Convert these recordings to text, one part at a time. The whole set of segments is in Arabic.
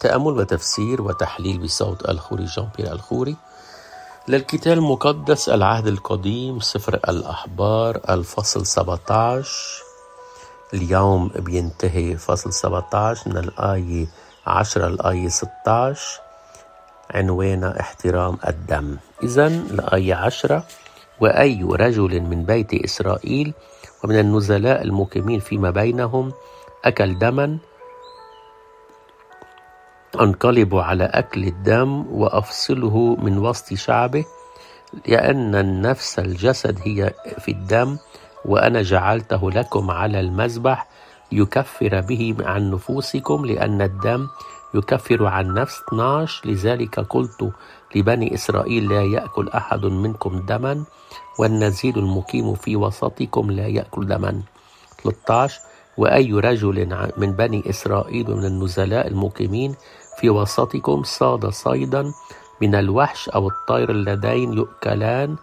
تأمل وتفسير وتحليل بصوت الخوري جان بيير الخوري للكتاب المقدس العهد القديم سفر الأحبار الفصل 17. اليوم بينتهي فصل 17 من الآية 10 للآية 16 عنوانه احترام الدم. إذن الآية 10: وأي رجل من بيت إسرائيل ومن النزلاء المقيمين فيما بينهم أكل دما انقلبوا على أكل الدم وأفصله من وسط شعبه، لأن النفس الجسد هي في الدم، وأنا جعلته لكم على المذبح يكفر به عن نفوسكم، لأن الدم يكفر عن نفس. 12: لذلك قلت لبني إسرائيل لا يأكل أحد منكم دما، والنزيل المقيم في وسطكم لا يأكل دما. 13: وأي رجل من بني إسرائيل ومن النزلاء المقيمين في وسطكم صاد صيدا من الوحش أو الطير اللذين يؤكلان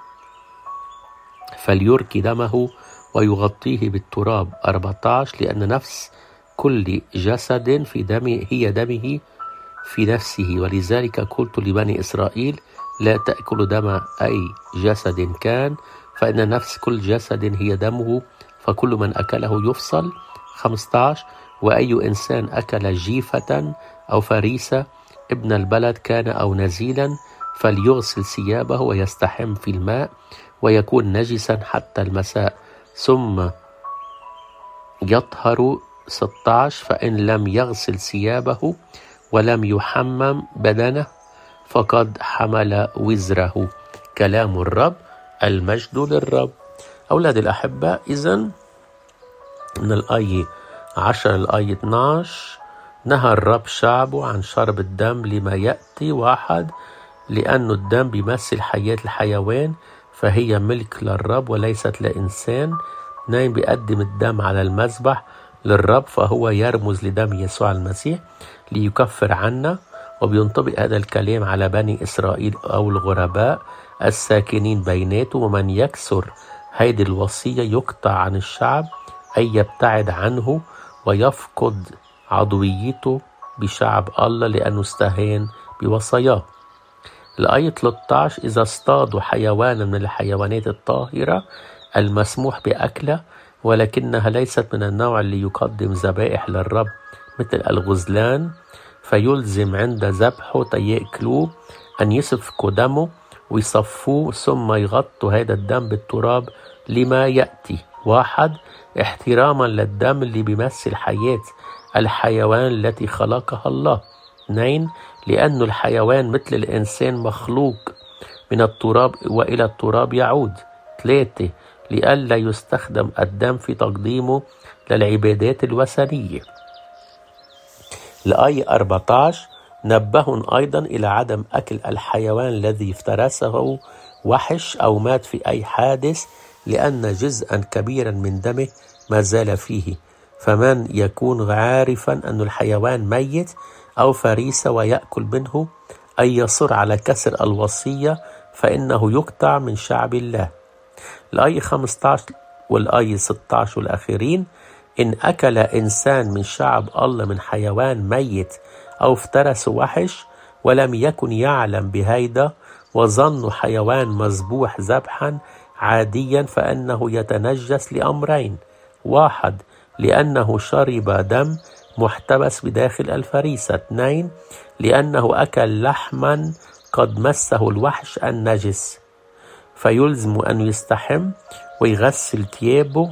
فليرك دمه ويغطيه بالتراب. 14: لأن نفس كل جسد في دمه هي دمه في نفسه، ولذلك قلت لبني إسرائيل لا تأكل دم أي جسد كان، فإن نفس كل جسد هي دمه، فكل من أكله يفصل. 15: وأي إنسان أكل جيفة أو فريسة ابن البلد كان أو نزيلا فليغسل ثيابه ويستحم في الماء ويكون نجسا حتى المساء ثم يطهر. 16: فإن لم يغسل ثيابه ولم يحمم بدنه فقد حمل وزره. كلام الرب، المجد للرب. أولاد الأحبة، إذن من الآية 10 للآية 12 نهى الرب شعبه عن شرب الدم لما يأتي. 1: لأن الدم بيمثل حياة الحيوان فهي ملك للرب وليست لإنسان. 2: بيقدم الدم على المذبح للرب فهو يرمز لدم يسوع المسيح ليكفر عنا، وبينطبق هذا الكلام على بني إسرائيل أو الغرباء الساكنين بيناتهم، ومن يكسر هذه الوصية يقطع عن الشعب، أي يبتعد عنه ويفقد عضويته بشعب الله لأنه استهان بوصاياه. الآية 13: إذا اصطادوا حيوانا من الحيوانات الطاهرة المسموح بأكله ولكنها ليست من النوع اللي يقدم ذبائح للرب مثل الغزلان، فيلزم عند ذبحه تيأكلوه أن يسفكوا دمه ويصفوه ثم يغطوا هذا الدم بالتراب لما يأتي. 1: احتراما للدم اللي بيمثل حياة الحيوان التي خلقها الله. 2: لأن الحيوان مثل الإنسان مخلوق من التراب وإلى التراب يعود. 3: لئلا يستخدم الدم في تقديمه للعبادات الوثنية. الآية 14: نبههم أيضا إلى عدم أكل الحيوان الذي افترسه وحش أو مات في أي حادث، لأن جزءا كبيرا من دمه ما زال فيه، فمن يكون عارفا أن الحيوان ميت أو فريسة ويأكل منه أي يصر على كسر الوصية فإنه يقطع من شعب الله. الآية 15 والآية 16 والآخرين: إن أكل إنسان من شعب الله من حيوان ميت أو افترس وحش ولم يكن يعلم بهيدا وظن حيوان مذبوح ذبحا عاديا فإنه يتنجس لأمرين: 1: لأنه شرب دم محتبس بداخل الفريسة. 2: لأنه أكل لحما قد مسه الوحش النجس، فيلزم أن يستحم ويغسل ثيابه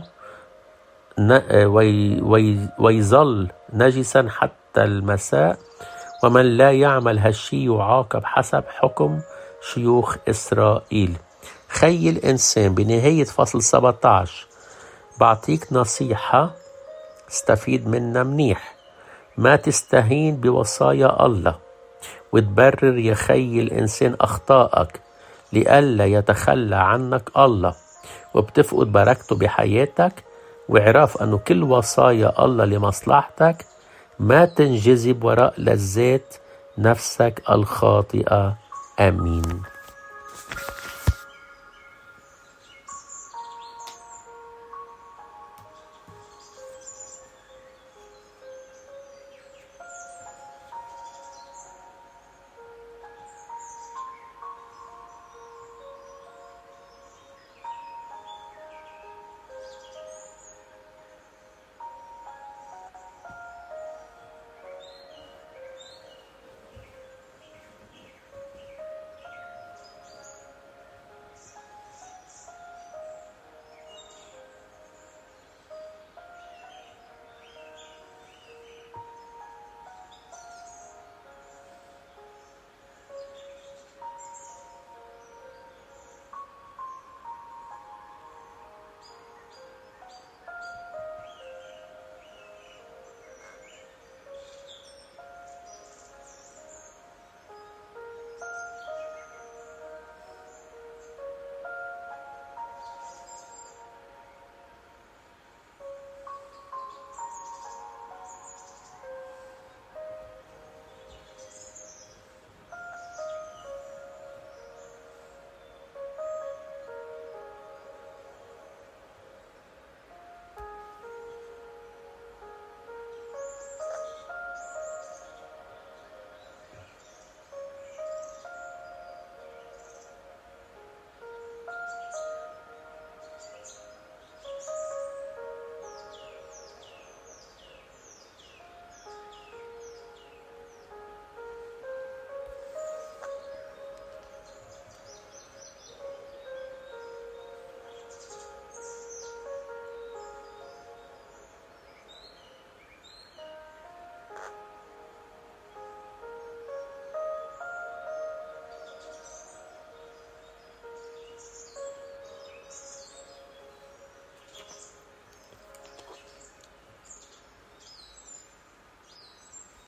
ويظل نجسا حتى المساء، ومن لا يعمل هالشي يعاقب حسب حكم شيوخ إسرائيل. خي الإنسان بنهاية فصل 17 بعطيك نصيحة استفيد منها منيح: ما تستهين بوصايا الله وتبرر يا خي الإنسان أخطائك لئلا يتخلى عنك الله وبتفقد بركته بحياتك، واعرف أنه كل وصايا الله لمصلحتك. ما تنجذب وراء لذات نفسك الخاطئة. آمين.